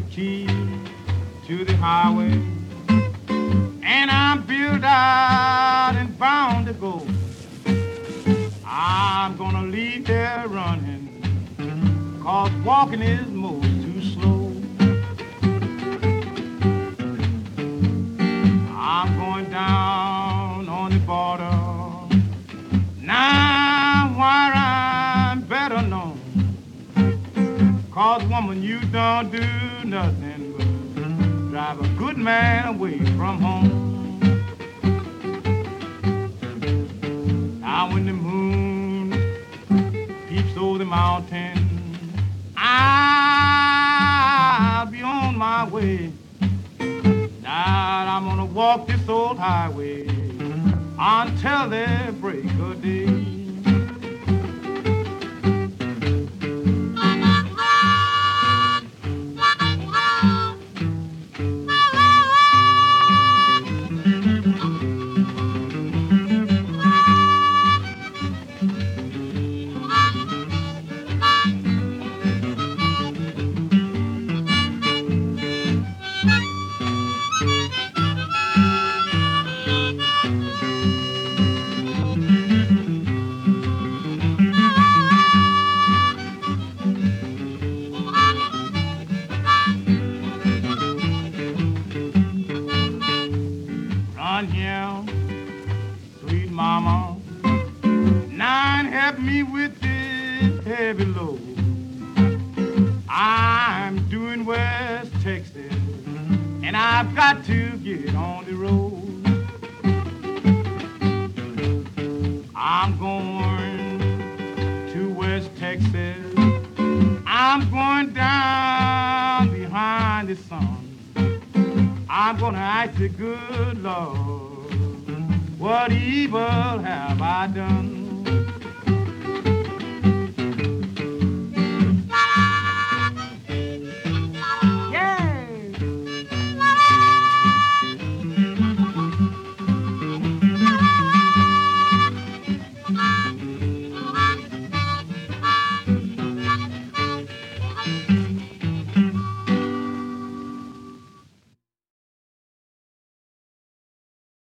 the key to the highway, and I'm built out and bound to go. I'm gonna leave there running, 'cause walking is most too slow. I'm going down on the border, now where I'm better known. 'Cause woman, you don't do nothing but drive a good man away from home. Now when the moon peeps over the mountain, I'll be on my way. Now I'm gonna walk this old highway until the break of day. Run here, sweet mama, now and help me with this heavy load. I'm doing West Texas, and I've got to get on the road. I'm going to West Texas, I'm going down behind the sun. I'm gonna ask the good Lord, what evil have I done?